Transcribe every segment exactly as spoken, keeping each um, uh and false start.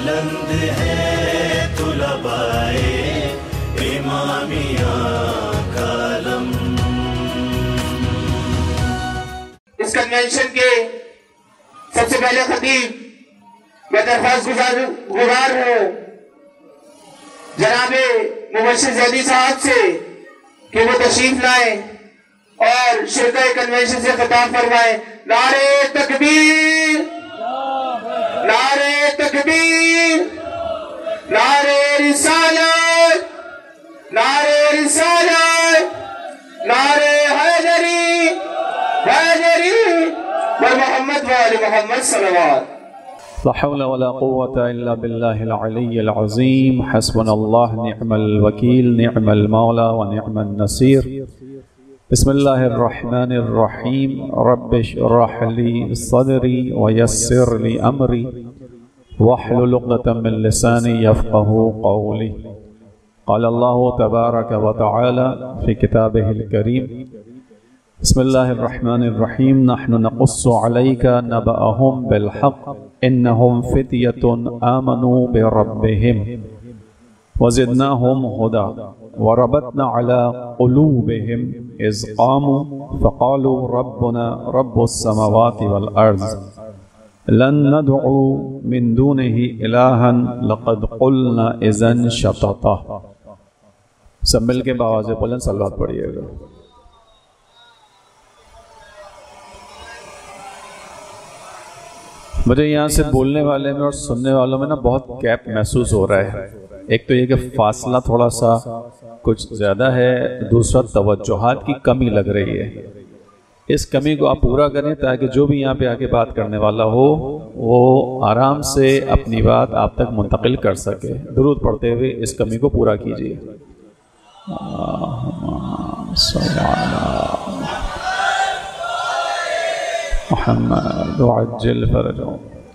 بلند ہے طلبائے امامیہ کا علم۔ اس کنونشن کے سب سے پہلے خطیب میں درخواست گزار گزار ہوں جناب مبشر زیدی صاحب سے کہ وہ تشریف لائیں اور شرکۂ کنونشن سے خطاب فرمائیں۔ نعرہ تکبیر، نعرہ تکبیر، نعرہ رسالت، نعرہ رسالت، نعرہ حیدری حیدری و محمد و آل محمد صلوات۔ لا حول ولا قوة إلا بالله العلي العظيم حسبنا الله نعم الوكيل نعم المولى ونعم النصير بسم الله الرحمن الرحيم رب اشرح لي صدري ويسر لي أمري واحلل عقدة من لساني يفقهوا قولي قال الله تبارك وتعالى في كتابه الكريم بسم الله الرحمن الرحيم نحن نقص عليك نبأهم بالحق إنهم فتية آمنوا بربهم وزدناهم هدى وربطنا على قلوبهم إذ قاموا فقالوا ربنا رب السماوات والأرض لن ندعو من دونه إلها لقد قلنا إذن شططا۔ سب مل کے بآواز بلند صلوات پڑھیے گا۔ مجھے یہاں سے بولنے والے میں اور سننے والوں میں نا بہت گیپ محسوس ہو رہا ہے۔ ایک تو یہ کہ فاصلہ تھوڑا سا کچھ زیادہ ہے، دوسرا توجہات کی کمی لگ رہی ہے۔ اس کمی کو آپ پورا کریں تاکہ جو بھی یہاں پہ آ کے بات کرنے والا ہو وہ آرام سے اپنی بات آپ تک منتقل کر سکے۔ درود پڑھتے ہوئے اس کمی کو پورا کیجیے۔ محمد وعجل فرجوں۔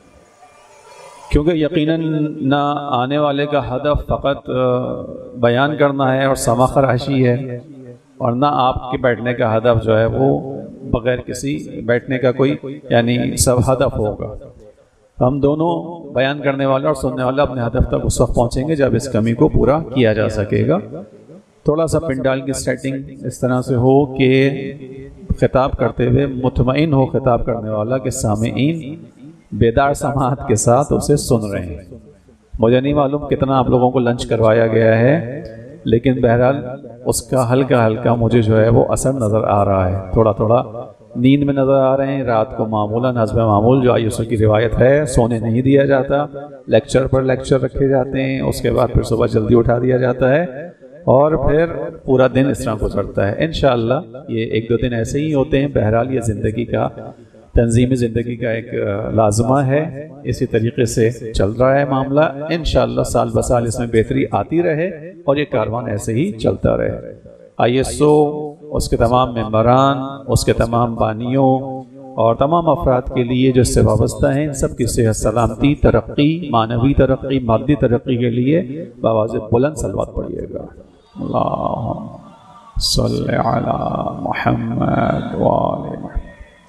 کیونکہ یقیناً نہ آنے والے کا ہدف فقط بیان کرنا ہے اور سما خراشی ہے، اور نہ آپ کے بیٹھنے کا ہدف جو ہے وہ بغیر کسی بیٹھنے کا کوئی یعنی سب ہدف ہوگا۔ ہم دونوں بیان کرنے والا اور سننے والا اپنے ہدف تک اس وقت پہنچیں گے جب اس کمی کو پورا کیا جا سکے گا۔ تھوڑا سا پنڈال کی سیٹنگ اس طرح سے ہو کہ خطاب کرتے ہوئے مطمئن ہو خطاب کرنے والا کہ سامعین بیدار سماعت کے ساتھ اسے سن رہے ہیں۔ مجھے نہیں معلوم کتنا آپ لوگوں کو لنچ کروایا گیا ہے، لیکن بہرحال اس کا ہلکا ہلکا مجھے جو ہے وہ اثر نظر آ رہا ہے۔ تھوڑا تھوڑا نیند میں نظر آ رہے ہیں۔ رات کو معمولاً حسب معمول جو آئی کی روایت ہے سونے نہیں دیا جاتا، لیکچر پر لیکچر رکھے جاتے ہیں، اس کے بعد پھر صبح جلدی اٹھا دیا جاتا ہے اور پھر پورا دن اس طرح گزرتا ہے۔ انشاءاللہ یہ ایک دو دن ایسے ہی ہوتے ہیں۔ بہرحال یہ زندگی کا تنظیم زندگی کا ایک لازمہ ہے، اسی طریقے سے چل رہا ہے معاملہ۔ انشاءاللہ سال بسال اس میں بہتری آتی رہے اور یہ کاروان ایسے ہی چلتا رہے۔ آئی ایس او، اس کے تمام ممبران، اس کے تمام بانیوں اور تمام افراد کے لیے جو اس سے وابستہ ہیں، ان سب کی صحت سلامتی، ترقی، معنوی ترقی، مادی ترقی کے لیے بآواز بلند صلوات پڑھیے گا۔ اللہم صلی علی محمد وآل محمد۔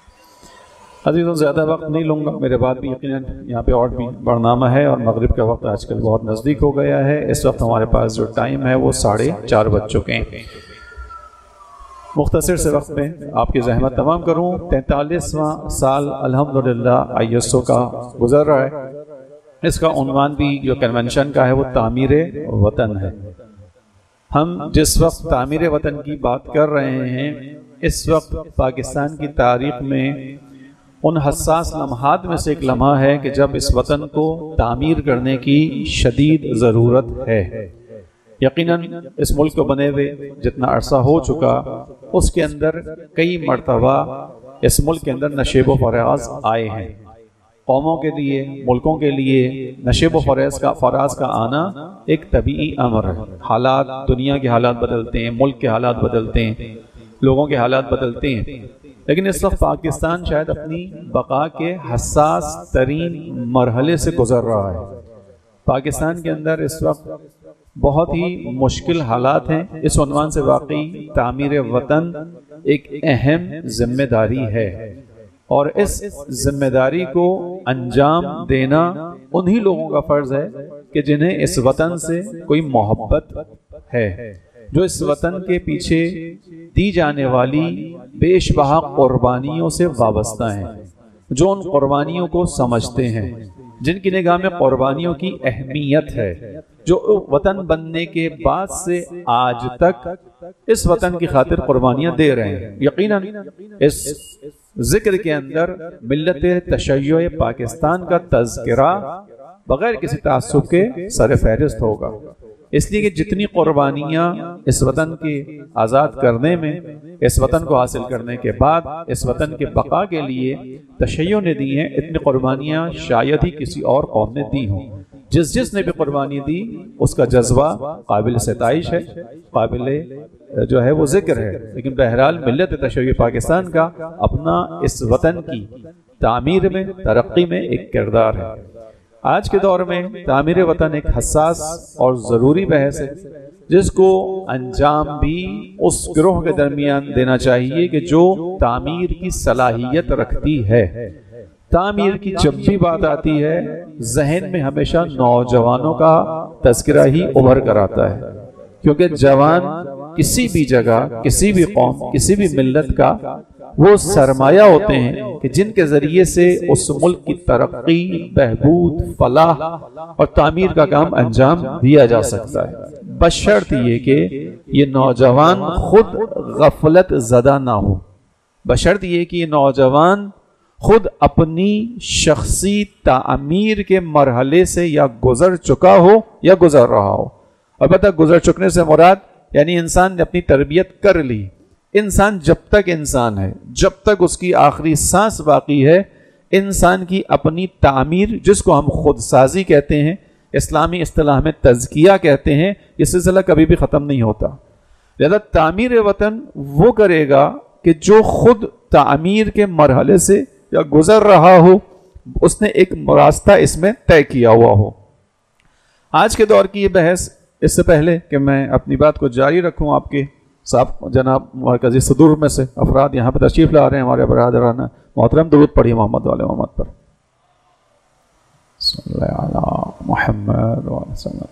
عزیزوں زیادہ وقت نہیں لوں گا، میرے بعد بھی یقیناً یہاں پہ اور بھی برنامہ ہے اور مغرب کا وقت آج کل بہت نزدیک ہو گیا ہے۔ اس وقت ہمارے پاس جو ٹائم ہے وہ ساڑھے چار بج چکے ہیں۔ مختصر سے وقت میں آپ کی زحمت تمام کروں۔ تینتالیسواں سال الحمدللہ آئی ایس او کا گزر رہا ہے۔ اس کا عنوان بھی جو کنونشن کا ہے وہ تعمیر وطن ہے۔ ہم جس وقت تعمیر وطن کی بات کر رہے ہیں، اس وقت پاکستان کی تاریخ میں ان حساس لمحات میں سے ایک لمحہ ہے کہ جب اس وطن کو تعمیر کرنے کی شدید ضرورت ہے۔ یقیناً اس ملک کو بنے ہوئے جتنا عرصہ ہو چکا، اس کے اندر کئی مرتبہ اس ملک کے اندر نشیب و فراز آئے ہیں۔ قوموں کے لیے، ملکوں کے لیے نشیب و فراز کا فراز کا آنا ایک طبیعی امر ہے۔ حالات، دنیا کے حالات بدلتے ہیں، ملک کے حالات بدلتے ہیں، لوگوں کے حالات بدلتے ہیں، لیکن اس وقت پاکستان شاید اپنی بقا کے حساس ترین مرحلے سے گزر رہا ہے۔ پاکستان کے اندر اس وقت بہت ہی مشکل حالات ہیں۔ اس عنوان سے واقعی تعمیر وطن ایک اہم ذمہ داری ہے۔ اور اس ذمہ داری کو انجام دینا انہی لوگوں کا فرض ہے کہ جنہیں اس وطن سے کوئی محبت ہے، جو اس وطن کے پیچھے دی جانے والی بیش بہا قربانیوں سے وابستہ ہیں، جو ان قربانیوں کو سمجھتے ہیں، جن کی نگاہ میں قربانیوں کی اہمیت ہے، جو وطن بننے کے بعد سے آج تک اس وطن کی خاطر قربانیاں دے رہے ہیں۔ یقیناً اس ذکر کے اندر ملت تشیع پاکستان کا تذکرہ بغیر کسی تعصب کے سر فہرست ہوگا، اس لیے کہ جتنی قربانیاں اس وطن کے آزاد کرنے میں، اس وطن کو حاصل کرنے کے بعد اس وطن کے بقا کے لیے تشیع نے دی ہیں، اتنی قربانیاں شاید ہی کسی اور قوم نے دی ہوں۔ جس جس نے بھی قربانی دی اس کا جذبہ قابل ستائش ہے، قابل جو ہے وہ ذکر ہے، لیکن بہرحال ملت تشیع پاکستان کا اپنا اس وطن کی تعمیر میں، ترقی میں ایک کردار ہے۔ آج کے دور میں تعمیر وطن ایک حساس اور ضروری بحث ہے، جس کو انجام بھی اس گروہ کے درمیان دینا چاہیے کہ جو تعمیر کی صلاحیت رکھتی ہے۔ تعمیر کی جب بھی بات آتی ہے ذہن میں ہمیشہ نوجوانوں کا تذکرہ ہی ابھر کر آتا ہے، کیونکہ جوان کسی بھی جگہ، کسی بھی قوم، کسی بھی ملت کا وہ سرمایہ ہوتے ہیں کہ جن کے ذریعے سے اس ملک کی ترقی، بہبود، فلاح اور تعمیر کا کام انجام دیا جا سکتا ہے، بشرط یہ کہ یہ نوجوان خود غفلت زدہ نہ ہو، بشرط یہ کہ یہ نوجوان خود اپنی شخصی تعمیر کے مرحلے سے یا گزر چکا ہو یا گزر رہا ہو۔ البتہ گزر چکنے سے مراد یعنی انسان نے اپنی تربیت کر لی۔ انسان جب تک انسان ہے، جب تک اس کی آخری سانس باقی ہے، انسان کی اپنی تعمیر، جس کو ہم خود سازی کہتے ہیں، اسلامی اصطلاح میں تزکیہ کہتے ہیں، یہ سلسلہ کبھی بھی ختم نہیں ہوتا۔ لہذا تعمیر وطن وہ کرے گا کہ جو خود تعمیر کے مرحلے سے یا گزر رہا ہو، اس نے ایک راستہ اس میں طے کیا ہوا ہو۔ آج کے دور کی یہ بحث، اس سے پہلے کہ میں اپنی بات کو جاری رکھوں، آپ کے صاحب جناب مرکزی صدور میں سے افراد یہاں پہ تشریف لا رہے ہیں، ہمارے برادران محترم، درود پڑھیے محمد والے محمد پر، صلی اللہ علی محمد وعلیہ وسلم۔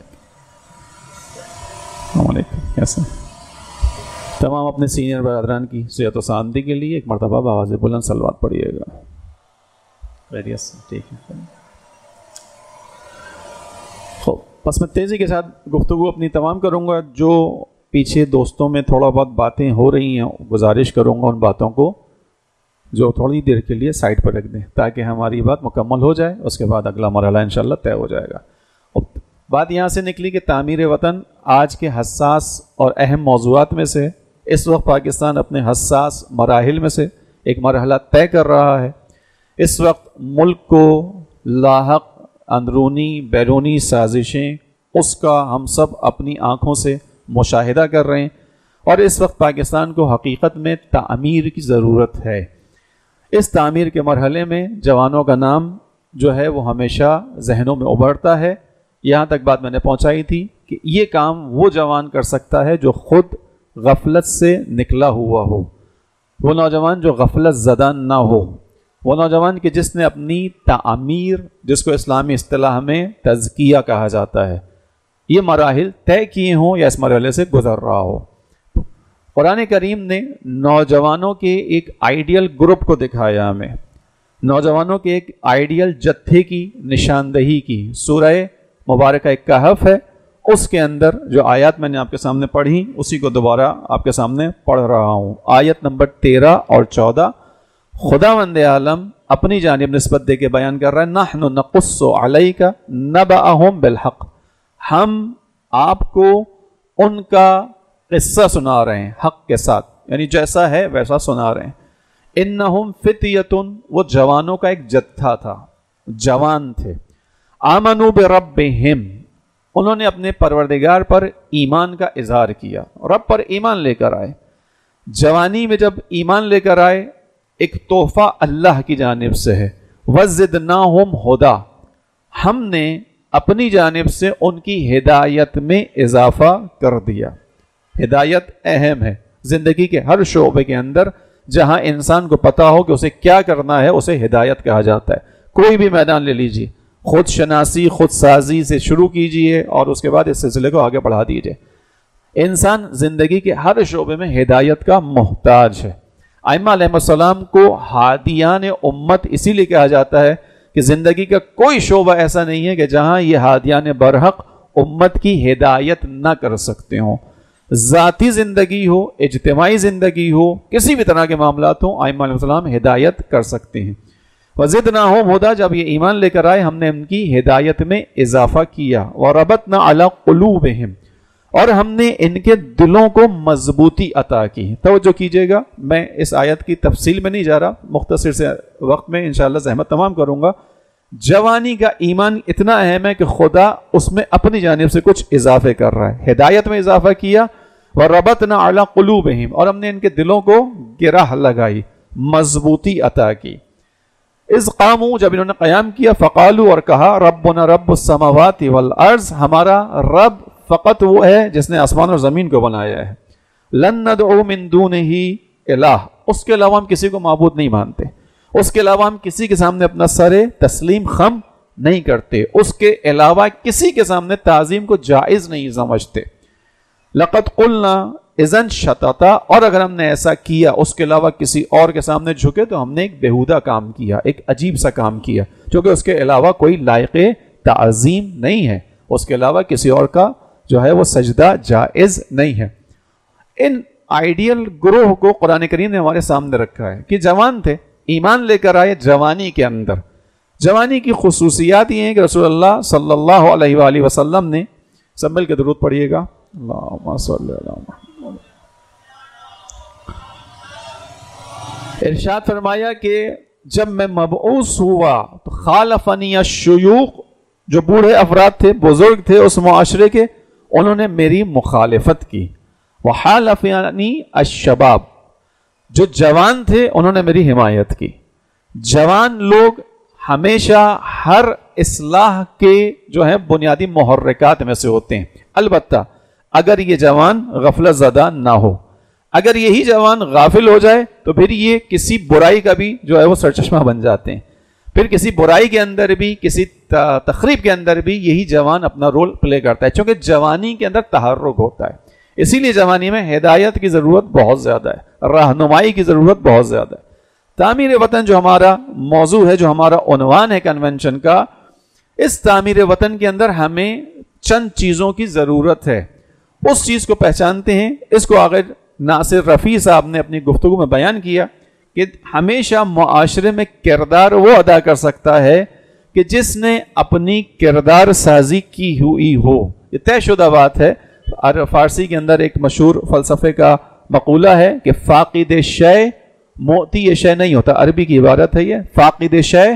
السلام علیکم، کیسے تمام اپنے سینئر برادران کی صحت و سلامتی کے لیے ایک مرتبہ بآواز بلند صلوات پڑھیے گا۔ خیریت سے؟ ٹھیک ہے۔ خوب، بس میں تیزی کے ساتھ گفتگو اپنی تمام کروں گا۔ جو پیچھے دوستوں میں تھوڑا بہت باتیں ہو رہی ہیں، گزارش کروں گا ان باتوں کو جو تھوڑی دیر کے لیے سائٹ پر رکھ دیں تاکہ ہماری بات مکمل ہو جائے، اس کے بعد اگلا مرحلہ انشاءاللہ طے ہو جائے گا۔ بات یہاں سے نکلی کہ تعمیر وطن آج کے حساس اور اہم موضوعات میں سے اس وقت پاکستان اپنے حساس مراحل میں سے ایک مرحلہ طے کر رہا ہے۔ اس وقت ملک کو لاحق اندرونی بیرونی سازشیں، اس کا ہم سب اپنی آنکھوں سے مشاہدہ کر رہے ہیں، اور اس وقت پاکستان کو حقیقت میں تعمیر کی ضرورت ہے۔ اس تعمیر کے مرحلے میں جوانوں کا نام جو ہے وہ ہمیشہ ذہنوں میں ابھرتا ہے۔ یہاں تک بات میں نے پہنچائی تھی کہ یہ کام وہ جوان کر سکتا ہے جو خود غفلت سے نکلا ہوا ہو، وہ نوجوان جو غفلت زدہ نہ ہو، وہ نوجوان کہ جس نے اپنی تعمیر، جس کو اسلامی اصطلاح میں تزکیہ کہا جاتا ہے، یہ مراحل طے کیے ہوں یا اس مرحلے سے گزر رہا ہو۔ قرآن کریم نے نوجوانوں کے ایک آئیڈیل گروپ کو دکھایا ہمیں، نوجوانوں کے ایک آئیڈیل جتھے کی نشاندہی کی۔ سورہ مبارکہ ایک کہف ہے، اس کے اندر جو آیات میں نے آپ کے سامنے پڑھی اسی کو دوبارہ آپ کے سامنے پڑھ رہا ہوں۔ آیت نمبر تیرہ اور چودہ، خداوند عالم اپنی جانب نسبت دے کے بیان کر رہا ہے، نحن نقص علیک نبأہم بالحق، ہم آپ کو ان کا قصہ سنا رہے ہیں حق کے ساتھ، یعنی جیسا ہے ویسا سنا رہے ہیں۔ انہم فتیتن، وہ جوانوں کا ایک جتھا تھا، جوان تھے، آمنوا بربہم، انہوں نے اپنے پروردگار پر ایمان کا اظہار کیا، رب پر ایمان لے کر آئے۔ جوانی میں جب ایمان لے کر آئے، ایک تحفہ اللہ کی جانب سے ہے، وزدناہم ہدا، ہم نے اپنی جانب سے ان کی ہدایت میں اضافہ کر دیا۔ ہدایت اہم ہے، زندگی کے ہر شعبے کے اندر جہاں انسان کو پتا ہو کہ اسے کیا کرنا ہے اسے ہدایت کہا جاتا ہے. کوئی بھی میدان لے لیجیے, خود شناسی خود سازی سے شروع کیجیے اور اس کے بعد اس سلسلے کو آگے بڑھا دیجیے. انسان زندگی کے ہر شعبے میں ہدایت کا محتاج ہے. ائمہ علیہ السلام کو ہادیان امت اسی لیے کہا جاتا ہے کہ زندگی کا کوئی شعبہ ایسا نہیں ہے کہ جہاں یہ ہادیان برحق امت کی ہدایت نہ کر سکتے ہوں. ذاتی زندگی ہو, اجتماعی زندگی ہو, کسی بھی طرح کے معاملات ہوں, ائمہ علیہ السلام ہدایت کر سکتے ہیں. وزدناہم ہدی, جب یہ ایمان لے کر آئے ہم نے ان کی ہدایت میں اضافہ کیا. وربطنا علی قلوبہم, اور ہم نے ان کے دلوں کو مضبوطی عطا کی. توجہ کیجئے گا, میں اس آیت کی تفصیل میں نہیں جا رہا, مختصر سے وقت میں انشاءاللہ زحمت تمام کروں گا. جوانی کا ایمان اتنا اہم ہے کہ خدا اس میں اپنی جانب سے کچھ اضافے کر رہا ہے. ہدایت میں اضافہ کیا. وَرَبَطْنَا عَلَىٰ قُلُوبِهِمْ, اور ہم نے ان کے دلوں کو گرہ لگائی, مضبوطی عطا کی. اِذْ قَامُوا, جب انہوں نے قیام کیا, فَقَالُوا, اور کہا, رَبُّنَا رَبُّ السَّمَاوَاتِ وَالْأَرْضِ, ہمارا رب فقط وہ ہے جس نے آسمان اور زمین کو بنایا ہے. لَن نَدْعُو مِن دُونِهِ الہ, اس کے علاوہ ہم کسی کو معبود نہیں مانتے, اس کے علاوہ ہم کسی کے سامنے اپنا سر تسلیم خم نہیں کرتے, اس کے علاوہ کسی کے سامنے تعظیم کو جائز نہیں سمجھتے. لَقَدْ قُلْنَا اِذًا شَطَطًا, اور اگر ہم نے ایسا کیا اس کے علاوہ کسی اور کے سامنے جھکے تو ہم نے ایک بےہودہ کام کیا, ایک عجیب سا کام کیا, کیونکہ اس کے علاوہ کوئی لائق تعظیم نہیں ہے, اس کے علاوہ کسی اور کا جو ہے وہ سجدہ جائز نہیں ہے. ان آئیڈیل گروہ کو قرآن کریم نے ہمارے سامنے رکھا ہے کہ جوان تھے, ایمان لے کر آئے جوانی کے اندر. جوانی کی خصوصیات یہ ہیں کہ رسول اللہ صلی اللہ علیہ وآلہ وسلم نے, سب مل کے درود پڑھیے گا, اللہم صلی اللہ محمد, ارشاد فرمایا کہ جب میں مبعوث ہوا تو خالفنی الشیوخ, جو بوڑھے افراد تھے, بزرگ تھے اس معاشرے کے, انہوں نے میری مخالفت کی. وحالفنی الشباب, جو جوان تھے انہوں نے میری حمایت کی. جوان لوگ ہمیشہ ہر اصلاح کے جو ہے بنیادی محرکات میں سے ہوتے ہیں, البتہ اگر یہ جوان غفلت زدہ نہ ہو. اگر یہی جوان غافل ہو جائے تو پھر یہ کسی برائی کا بھی جو ہے وہ سرچشمہ بن جاتے ہیں. پھر کسی برائی کے اندر بھی, کسی تخریب کے اندر بھی یہی جوان اپنا رول پلے کرتا ہے, چونکہ جوانی کے اندر تحرک ہوتا ہے. اسی لیے جوانی میں ہدایت کی ضرورت بہت زیادہ ہے, رہنمائی کی ضرورت بہت زیادہ ہے. تعمیر وطن جو ہمارا موضوع ہے, جو ہمارا عنوان ہے کنونشن کا, اس تعمیر وطن کے اندر ہمیں چند چیزوں کی ضرورت ہے. اس چیز کو پہچانتے ہیں. اس کو آگے ناصر رفیع صاحب نے اپنی گفتگو میں بیان کیا کہ ہمیشہ معاشرے میں کردار وہ ادا کر سکتا ہے کہ جس نے اپنی کردار سازی کی ہوئی ہو. یہ طے شدہ بات ہے. فارسی کے اندر ایک مشہور فلسفے کا مقولہ ہے کہ فاقد شے معطی شے نہیں ہوتا. عربی کی عبارت ہے یہ, فاقد شے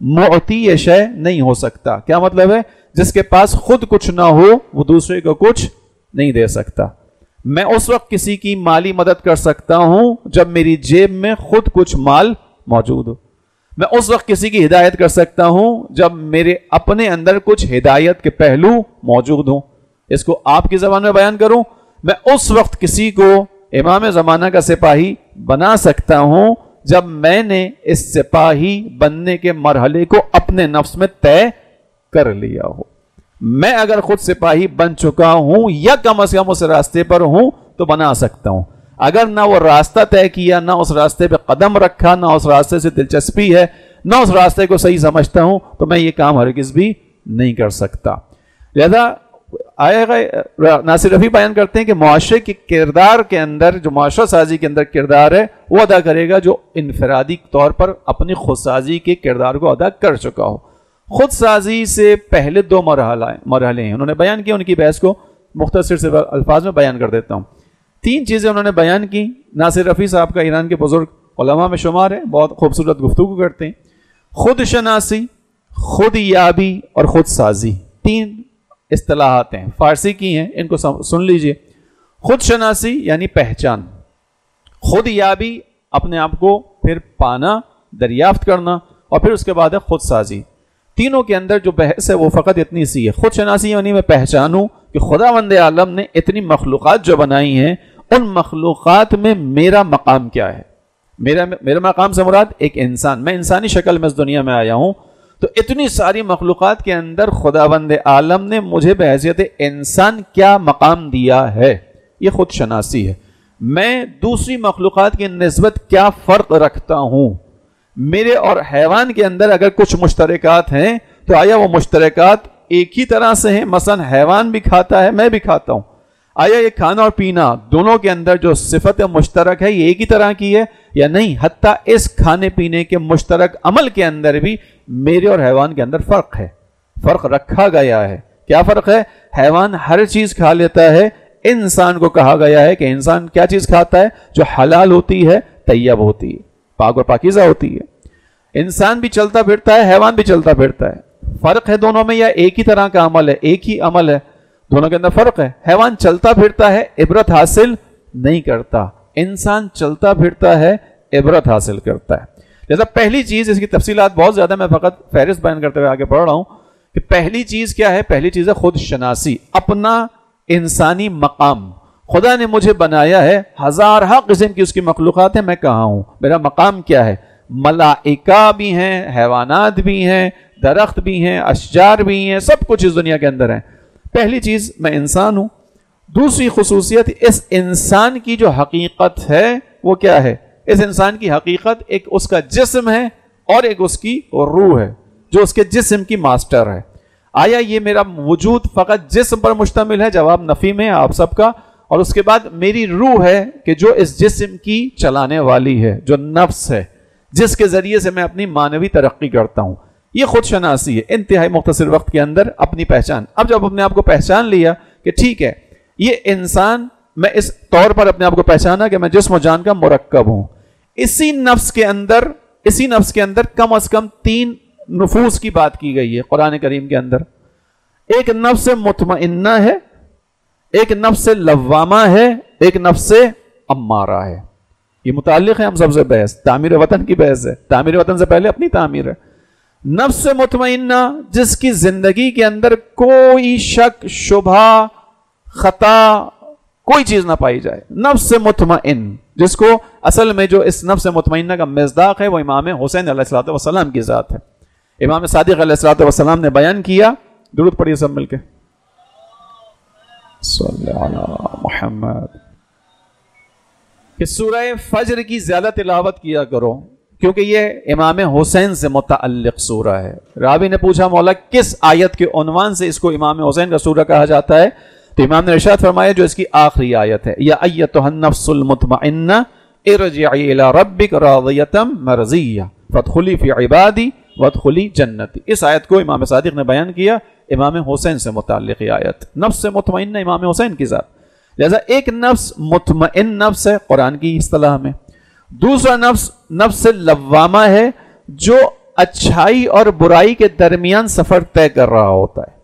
معطی شے نہیں ہو سکتا. کیا مطلب ہے؟ جس کے پاس خود کچھ نہ ہو وہ دوسرے کو کچھ نہیں دے سکتا. میں اس وقت کسی کی مالی مدد کر سکتا ہوں جب میری جیب میں خود کچھ مال موجود ہو. میں اس وقت کسی کی ہدایت کر سکتا ہوں جب میرے اپنے اندر کچھ ہدایت کے پہلو موجود ہوں. اس کو آپ کی زبان میں بیان کروں, میں اس وقت کسی کو امام زمانہ کا سپاہی بنا سکتا ہوں جب میں نے اس سپاہی بننے کے مرحلے کو اپنے نفس میں طے کر لیا ہو. میں اگر خود سپاہی بن چکا ہوں یا کم از کم اس راستے پر ہوں تو بنا سکتا ہوں. اگر نہ وہ راستہ طے کیا, نہ اس راستے پہ قدم رکھا, نہ اس راستے سے دلچسپی ہے, نہ اس راستے کو صحیح سمجھتا ہوں, تو میں یہ کام ہرگز بھی نہیں کر سکتا. لہذا آئے گئے ناصر رفیع بیان کرتے ہیں کہ معاشرے کے کردار کے اندر, جو معاشرہ سازی کے اندر کردار ہے, وہ ادا کرے گا جو انفرادی طور پر اپنی خود سازی کے کردار کو ادا کر چکا ہو. خود سازی سے پہلے دو مرحلہ مرحلے ہیں, انہوں نے بیان کی. ان کی بحث کو مختصر سے الفاظ میں بیان کر دیتا ہوں. تین چیزیں انہوں نے بیان کی. ناصر رفیع صاحب کا ایران کے بزرگ علماء میں شمار ہے, بہت خوبصورت گفتگو کرتے ہیں. خود شناسی, خود یابی اور خود سازی, تین اصطلاحات ہیں, فارسی کی ہیں, ان کو سن لیجئے. خود شناسی یعنی پہچان, خود یابی اپنے آپ کو پھر پانا, دریافت کرنا, اور پھر اس کے بعد ہے خود سازی. تینوں کے اندر جو بحث ہے وہ فقط اتنی سی ہے. خود شناسی یعنی میں پہچانوں کہ خداوند عالم نے اتنی مخلوقات جو بنائی ہیں, ان مخلوقات میں میرا مقام کیا ہے, میرا میرا مقام سے مراد ایک انسان، میں انسانی شکل میں اس دنیا میں آیا ہوں، تو اتنی ساری مخلوقات کے اندر خداوند عالم نے مجھے بحیثیت انسان کیا مقام دیا ہے، یہ خود شناسی ہے۔ میں دوسری مخلوقات کی نسبت کیا فرق رکھتا ہوں، میرے اور حیوان کے اندر اگر کچھ مشترکات ہیں تو آیا وہ مشترکات ایک ہی طرح سے ہیں؟ مثلا حیوان بھی کھاتا ہے، میں بھی کھاتا ہوں، آیا یہ کھانا اور پینا دونوں کے اندر جو صفت مشترک ہے یہ ایک ہی طرح کی ہے یا نہیں؟ حتیٰ اس کھانے پینے کے مشترک عمل کے اندر بھی میرے اور حیوان کے اندر فرق ہے، فرق رکھا گیا ہے۔ کیا فرق ہے؟ حیوان ہر چیز کھا لیتا ہے، انسان کو کہا گیا ہے کہ انسان کیا چیز کھاتا ہے؟ جو حلال ہوتی ہے، طیب ہوتی ہے، پاک اور پاکیزہ ہوتی ہے۔ انسان بھی چلتا پھرتا ہے، حیوان بھی چلتا پھرتا ہے، فرق ہے دونوں میں یا ایک ہی طرح کا عمل ہے؟ ایک ہی عمل ہے، دونوں کے اندر فرق ہے۔ حیوان چلتا پھرتا ہے، عبرت حاصل نہیں کرتا، انسان چلتا پھرتا ہے، عبرت حاصل کرتا ہے۔ جیسا پہلی چیز، اس کی تفصیلات بہت زیادہ، میں فقط فہرست بیان کرتے ہوئے آگے پڑھ رہا ہوں کہ پہلی چیز کیا ہے؟ پہلی چیز ہے خود شناسی، اپنا انسانی مقام۔ خدا نے مجھے بنایا ہے، ہزارہ قسم کی اس کی مخلوقات ہیں، میں کہاں ہوں، میرا مقام کیا ہے؟ ملائکہ بھی ہیں، حیوانات بھی ہیں، درخت بھی ہیں، اشجار بھی ہیں، سب کچھ اس دنیا کے اندر ہیں۔ پہلی چیز میں انسان ہوں۔ دوسری خصوصیت، اس انسان کی جو حقیقت ہے وہ کیا ہے؟ اس انسان کی حقیقت ایک اس کا جسم ہے اور ایک اس کی روح ہے جو اس کے جسم کی ماسٹر ہے۔ آیا یہ میرا وجود فقط جسم پر مشتمل ہے؟ جواب نفی میں آپ سب کا۔ اور اس کے بعد میری روح ہے کہ جو اس جسم کی چلانے والی ہے، جو نفس ہے، جس کے ذریعے سے میں اپنی معنوی ترقی کرتا ہوں۔ یہ خود شناسی ہے، انتہائی مختصر وقت کے اندر اپنی پہچان۔ اب جب اپنے آپ کو پہچان لیا کہ ٹھیک ہے یہ انسان، میں اس طور پر اپنے آپ کو پہچانا کہ میں جسم و جان کا مرکب ہوں، اسی نفس کے اندر اسی نفس کے اندر کم از کم تین نفوس کی بات کی گئی ہے قرآن کریم کے اندر۔ ایک نفس مطمئنہ ہے، ایک نفس لوامہ ہے، ایک نفس امارہ ہے۔ یہ متعلق ہے ہم سب سے بحث، تعمیر وطن کی بحث ہے، تعمیر وطن سے پہلے اپنی تعمیر ہے۔ نفس مطمئنہ جس کی زندگی کے اندر کوئی شک، شبہ، خطا، کوئی چیز نہ پائی جائے، نفس مطمئن، جس کو اصل میں جو اس نفس مطمئنہ کا مصداق ہے وہ امام حسین علیہ الصلوۃ والسلام کی ذات ہے۔ امام صادق علیہ الصلوۃ والسلام نے بیان کیا، درود پڑھیے سب مل کے، صلی علی محمد، کہ سورہ فجر کی زیادہ تلاوت کیا کرو کیونکہ یہ امام حسین سے متعلق سورہ ہے۔ راوی نے پوچھا مولا کس آیت کے عنوان سے اس کو امام حسین کا سورہ کہا جاتا ہے؟ تو امام نے ارشاد فرمایا جو اس کی آخری آیت ہے، یا ایتھا النفس المطمئنہ ارجعی الی ربک راضیۃ مرضیہ فادخلی فی عبادی وادخلی جنتی۔ اس آیت کو امام صادق نے بیان کیا، امام حسین سے متعلق یہ آیت، نفس مطمئنہ امام حسین کی ذات۔ لہذا ایک نفس مطمئن نفس ہے قرآن کی اصطلاح میں، دوسرا نفس نفس لوامہ ہے جو اچھائی اور برائی کے درمیان سفر طے کر رہا ہوتا ہے۔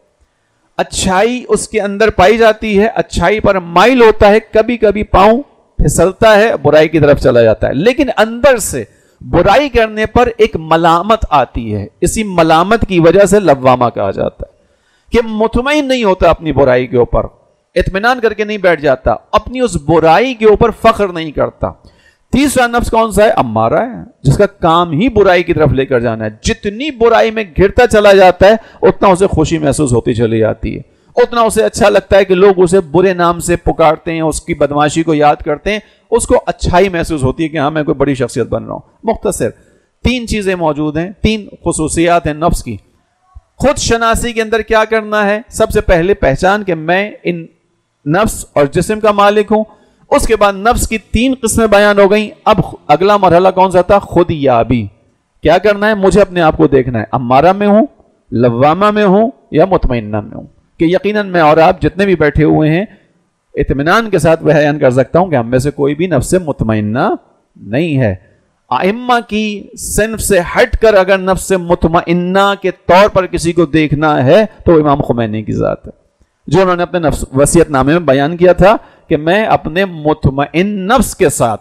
اچھائی اس کے اندر پائی جاتی ہے، اچھائی پر مائل ہوتا ہے، کبھی کبھی پاؤں پھسلتا ہے، برائی کی طرف چلا جاتا ہے، لیکن اندر سے برائی کرنے پر ایک ملامت آتی ہے، اسی ملامت کی وجہ سے لوامہ کہا جاتا ہے کہ مطمئن نہیں ہوتا اپنی برائی کے اوپر، اطمینان کر کے نہیں بیٹھ جاتا، اپنی اس برائی کے اوپر فخر نہیں کرتا۔ تیسرا نفس کون سا ہے؟ امارہ ہے، جس کا کام ہی برائی کی طرف لے کر جانا ہے، جتنی برائی میں گرتا چلا جاتا ہے اتنا اسے خوشی محسوس ہوتی چلی جاتی ہے، اتنا اسے اچھا لگتا ہے کہ لوگ اسے برے نام سے پکارتے ہیں، اس کی بدماشی کو یاد کرتے ہیں، اس کو اچھائی محسوس ہوتی ہے کہ ہاں میں کوئی بڑی شخصیت بن رہا ہوں۔ مختصر تین چیزیں موجود ہیں، تین خصوصیات ہیں نفس کی۔ خود شناسی کے اندر کیا کرنا ہے؟ سب سے پہلے پہچان کہ میں ان نفس اور جسم کا مالک ہوں۔ اس کے بعد نفس کی تین قسمیں بیان ہو گئیں، اب اگلا مرحلہ کون سا تھا؟ خود یابی۔ کیا کرنا ہے؟ مجھے اپنے آپ کو دیکھنا ہے، امارہ میں ہوں، لوامہ میں ہوں یا مطمئنہ میں ہوں، کہ یقیناً میں اور آپ جتنے بھی بیٹھے ہوئے ہیں اطمینان کے ساتھ بیان کر سکتا ہوں کہ ہم میں سے کوئی بھی نفس مطمئنہ نہیں ہے۔ ائمہ کی صنف سے ہٹ کر اگر نفس مطمئنہ کے طور پر کسی کو دیکھنا ہے تو امام خمینی کی ذات ہے، جو انہوں نے اپنے نفس وصیت نامے میں بیان کیا تھا کہ میں اپنے مطمئن نفس کے ساتھ،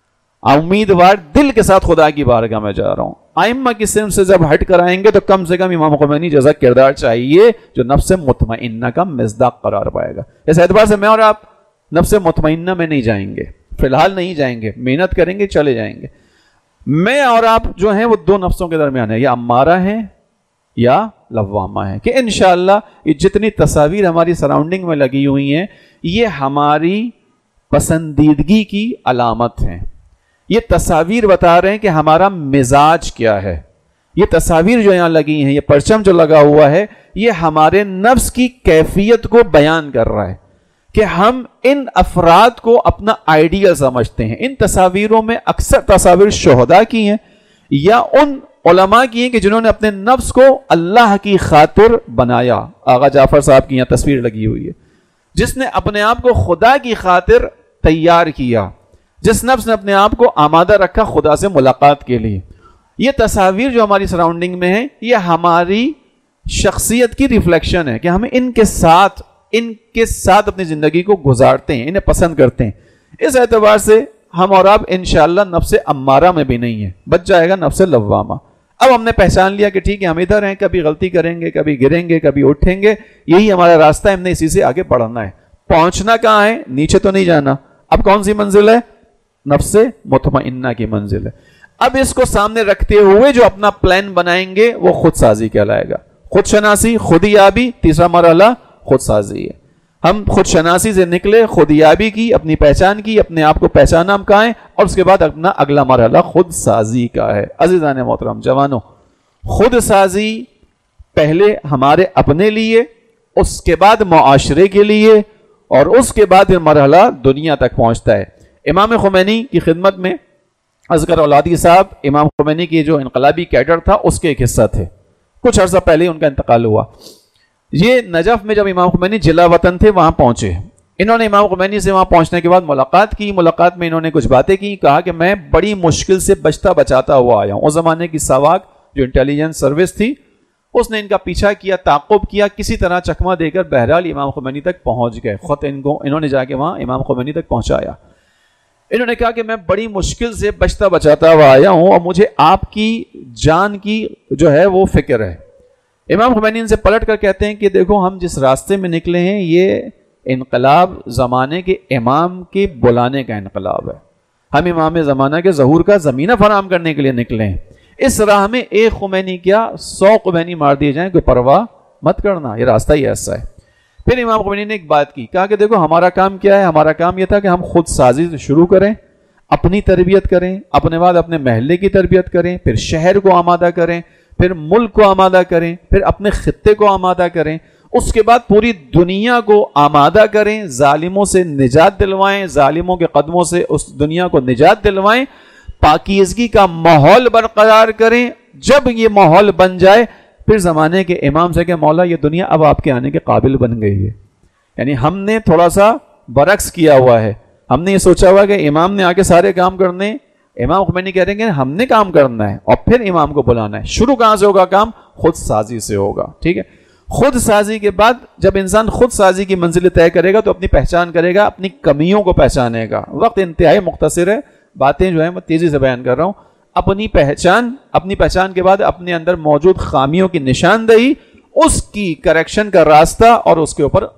امیدوار دل کے ساتھ خدا کی بارگاہ میں جا رہا ہوں۔ ائمہ کی صنف سے جب ہٹ کر آئیں گے تو کم سے کم امام خمینی جیسا کردار چاہیے جو نفس مطمئنہ کا مصداق قرار پائے گا۔ اس اعتبار سے میں اور آپ نفس مطمئنہ میں نہیں جائیں گے، فی الحال نہیں جائیں گے، محنت کریں گے، چلے جائیں گے۔ میں اور آپ جو ہیں وہ دو نفسوں کے درمیان ہے، یا امارہ ہیں یا لوامہ ہیں، کہ انشاءاللہ یہ جتنی تصاویر ہماری سراؤنڈنگ میں لگی ہوئی ہیں یہ ہماری پسندیدگی کی علامت ہیں. یہ تصاویر بتا رہے ہیں کہ ہمارا مزاج کیا ہے. یہ تصاویر جو یہاں لگی ہیں، یہ پرچم جو لگا ہوا ہے، یہ ہمارے نفس کی کیفیت کو بیان کر رہا ہے کہ ہم ان افراد کو اپنا آئیڈیل سمجھتے ہیں. ان تصاویروں میں اکثر تصاویر شہداء کی ہیں یا ان علماء کی ہیں کہ جنہوں نے اپنے نفس کو اللہ کی خاطر بنایا. آغا جعفر صاحب کی یہاں تصویر لگی ہوئی ہے، جس نے اپنے آپ کو خدا کی خاطر تیار کیا، جس نفس نے اپنے آپ کو آمادہ رکھا خدا سے ملاقات کے لیے. یہ تصاویر جو ہماری سراؤنڈنگ میں ہیں یہ ہماری شخصیت کی ریفلیکشن ہے کہ ہم ان کے ساتھ ان کے ساتھ اپنی زندگی کو گزارتے ہیں، انہیں پسند کرتے ہیں. اس اعتبار سے ہم اور آپ انشاءاللہ نفس امارہ میں بھی نہیں ہیں، بچ جائے گا نفس لوامہ. اب ہم نے پہچان لیا کہ ٹھیک ہے ہم ادھر ہیں، کبھی غلطی کریں گے، کبھی گریں گے، کبھی اٹھیں گے، یہی ہمارا راستہ ہے، ہم نے اسی سے آگے بڑھنا ہے. پہنچنا کہاں ہے؟ نیچے تو نہیں جانا. اب کون سی منزل ہے؟ نفس مطمئنہ کی منزل ہے. اب اس کو سامنے رکھتے ہوئے جو اپنا پلان بنائیں گے وہ خود سازی کہلائے گا. خود شناسی، خود یابی، تیسرا مرحلہ خود سازی ہے. ہم خود شناسی سے نکلے، خود یابی کی، اپنی پہچان کی، اپنے آپ کو پہچانا ہم کہاں ہیں، اور اس کے بعد اپنا اگلا مرحلہ خود سازی کا ہے. عزیزان محترم جوانوں، خود سازی پہلے ہمارے اپنے لیے، اس کے بعد معاشرے کے لیے، اور اس کے بعد یہ مرحلہ دنیا تک پہنچتا ہے. امام خمینی کی خدمت میں اذکر اولادی صاحب، امام خمینی کی جو انقلابی کیڈر تھا اس کے ایک حصہ تھے. کچھ عرصہ پہلے ان کا انتقال ہوا. یہ نجف میں جب امام خمینی جلا وطن تھے وہاں پہنچے. انہوں نے امام خمینی سے وہاں پہنچنے کے بعد ملاقات کی. ملاقات میں انہوں نے کچھ باتیں کی. کہا کہ میں بڑی مشکل سے بچتا بچاتا ہوا آیا ہوں. اس زمانے کی ساواک جو انٹیلیجنس سروس تھی اس نے ان کا پیچھا کیا، تعاقب کیا، کسی طرح چکمہ دے کر بہرحال امام خمینی تک پہنچ گئے. خود ان کو انہوں نے جا کے وہاں امام خمینی تک پہنچایا. انہوں نے کہا کہ میں بڑی مشکل سے بچتا بچاتا ہوا آیا ہوں اور مجھے آپ کی جان کی جو ہے وہ فکر ہے. امام خمینی ان سے پلٹ کر کہتے ہیں کہ دیکھو ہم جس راستے میں نکلے ہیں یہ انقلاب زمانے کے امام کے بلانے کا انقلاب ہے. ہم امام زمانہ کے ظہور کا زمینہ فراہم کرنے کے لیے نکلے ہیں. اس راہ میں ایک خمینی کیا سو خمینی مار دیے جائیں، کوئی پرواہ مت کرنا، یہ راستہ ہی ایسا ہے. پھر امام خمینی نے ایک بات کی، کہا کہ دیکھو ہمارا کام کیا ہے؟ ہمارا کام یہ تھا کہ ہم خود سازی سے شروع کریں، اپنی تربیت کریں، اپنے بعد اپنے محلے کی تربیت کریں، پھر شہر کو آمادہ کریں، پھر ملک کو آمادہ کریں، پھر اپنے خطے کو آمادہ کریں، اس کے بعد پوری دنیا کو آمادہ کریں، ظالموں سے نجات دلوائیں، ظالموں کے قدموں سے اس دنیا کو نجات دلوائیں، پاکیزگی کا ماحول برقرار کریں. جب یہ ماحول بن جائے پھر زمانے کے امام سے کہ مولا یہ دنیا اب آپ کے آنے کے قابل بن گئی ہے. یعنی ہم نے تھوڑا سا برعکس کیا ہوا ہے. ہم نے یہ سوچا ہوا کہ امام نے آگے سارے کام کرنے، امام خمینی کہہ رہے ہیں کہ ہم نے کام کرنا ہے اور پھر امام کو بلانا ہے. شروع کہاں سے ہوگا کام؟ خود سازی سے ہوگا. ٹھیک ہے، خود سازی کے بعد جب انسان خود سازی کی منزل طے کرے گا تو اپنی پہچان کرے گا، اپنی کمیوں کو پہچانے گا. وقت انتہائی مختصر ہے، باتیں جو ہیں میں تیزی سے بیان کر رہا ہوں. اپنی پہچان، اپنی پہچان کے بعد اپنے اندر موجود خامیوں کی نشاندہی، اس کی کریکشن کا راستہ اور اس کے اوپر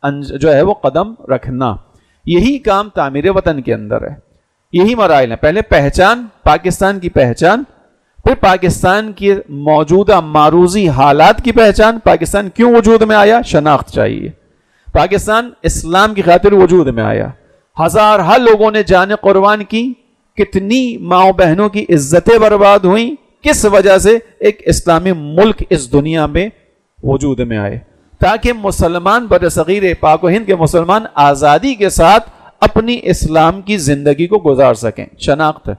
جو ہے وہ قدم رکھنا. یہی کام تعمیر وطن کے اندر ہے. یہی مراحل ہیں. پہلے پہچان، پاکستان کی پہچان، پھر پاکستان کی موجودہ معروضی حالات کی پہچان. پاکستان کیوں وجود میں آیا؟ شناخت چاہیے. پاکستان اسلام کی خاطر وجود میں آیا. ہزارہ لوگوں نے جان قربان کی، کتنی ماؤں بہنوں کی عزتیں برباد ہوئیں، کس وجہ سے؟ ایک اسلامی ملک اس دنیا میں وجود میں آئے تاکہ مسلمان برصغیر پاک و ہند کے مسلمان آزادی کے ساتھ اپنی اسلام کی زندگی کو گزار سکیں. شناخت.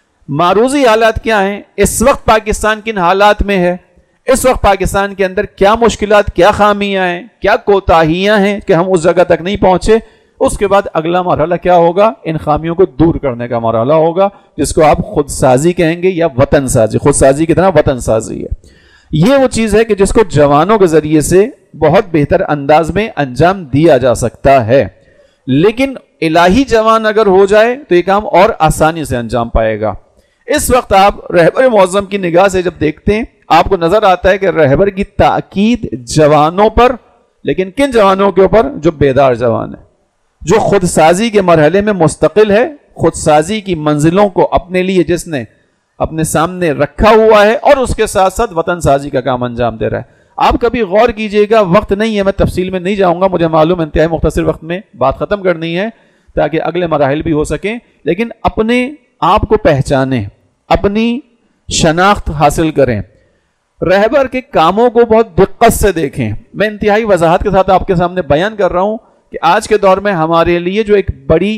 معروضی حالات کیا ہیں؟ اس وقت پاکستان کن حالات میں ہے؟ اس وقت پاکستان کے اندر کیا مشکلات، کیا خامیاں ہیں، کیا کوتاہیاں ہیں کہ ہم اس جگہ تک نہیں پہنچے. اس کے بعد اگلا مرحلہ کیا ہوگا؟ ان خامیوں کو دور کرنے کا مرحلہ ہوگا، جس کو آپ خود سازی کہیں گے یا وطن سازی. خود سازی کی طرح وطن سازی ہے. یہ وہ چیز ہے کہ جس کو جوانوں کے ذریعے سے بہت بہتر انداز میں انجام دیا جا سکتا ہے. لیکن الہی جوان اگر ہو جائے تو یہ کام اور آسانی سے انجام پائے گا. اس وقت آپ رہبر معظم کی نگاہ سے جب دیکھتے ہیں آپ کو نظر آتا ہے کہ رہبر کی تاکید جوانوں پر، لیکن کن جوانوں کے اوپر؟ جو بیدار جوان ہے، جو خود سازی کے مرحلے میں مستقل ہے، خود سازی کی منزلوں کو اپنے لیے جس نے اپنے سامنے رکھا ہوا ہے اور اس کے ساتھ ساتھ وطن سازی کا کام انجام دے رہا ہے. آپ کبھی غور کیجئے گا, وقت نہیں ہے, میں تفصیل میں نہیں جاؤں گا, مجھے معلوم انتہائی مختصر وقت میں بات ختم کرنی ہے تاکہ اگلے مراحل بھی ہو سکیں, لیکن اپنے آپ کو پہچانیں, اپنی شناخت حاصل کریں, رہبر کے کاموں کو بہت دقت سے دیکھیں. میں انتہائی وضاحت کے ساتھ آپ کے سامنے بیان کر رہا ہوں کہ آج کے دور میں ہمارے لیے جو ایک بڑی